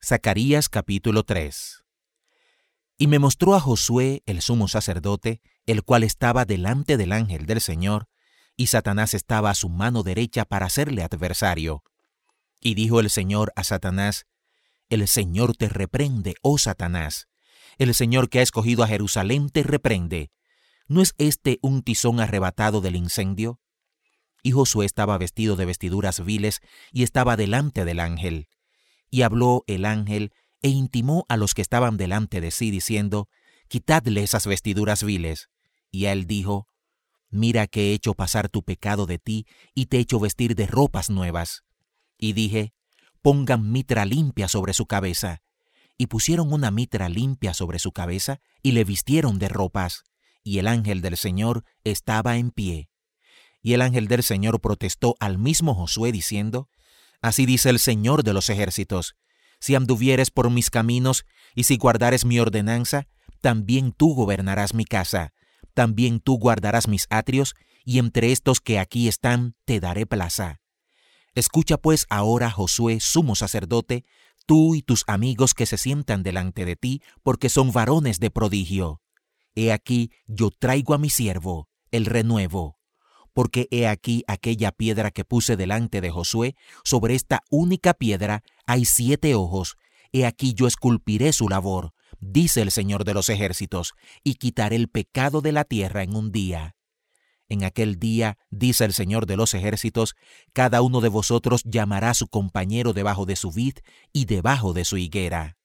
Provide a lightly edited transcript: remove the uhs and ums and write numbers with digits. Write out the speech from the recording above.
Zacarías capítulo 3. Y me mostró a Josué, el sumo sacerdote, el cual estaba delante del ángel del Señor, y Satanás estaba a su mano derecha para hacerle adversario. Y dijo el Señor a Satanás: El Señor te reprende, oh Satanás. El Señor que ha escogido a Jerusalén te reprende. ¿No es este un tizón arrebatado del incendio? Y Josué estaba vestido de vestiduras viles y estaba delante del ángel. Y habló el ángel e intimó a los que estaban delante de sí, diciendo: Quitadle esas vestiduras viles. Y a él dijo: Mira que he hecho pasar tu pecado de ti y te he hecho vestir de ropas nuevas. Y dije: Pongan mitra limpia sobre su cabeza. Y pusieron una mitra limpia sobre su cabeza y le vistieron de ropas. Y el ángel del Señor estaba en pie. Y el ángel del Señor protestó al mismo Josué diciendo: Así dice el Señor de los ejércitos: Si anduvieres por mis caminos y si guardares mi ordenanza, también tú gobernarás mi casa, también tú guardarás mis atrios, y entre estos que aquí están te daré plaza. Escucha pues ahora, Josué, sumo sacerdote, tú y tus amigos que se sientan delante de ti, porque son varones de prodigio. He aquí, yo traigo a mi siervo, el renuevo. Porque he aquí aquella piedra que puse delante de Josué, sobre esta única piedra hay 7 ojos. He aquí yo esculpiré su labor, dice el Señor de los ejércitos, y quitaré el pecado de la tierra en un día. En aquel día, dice el Señor de los ejércitos, cada uno de vosotros llamará a su compañero debajo de su vid y debajo de su higuera.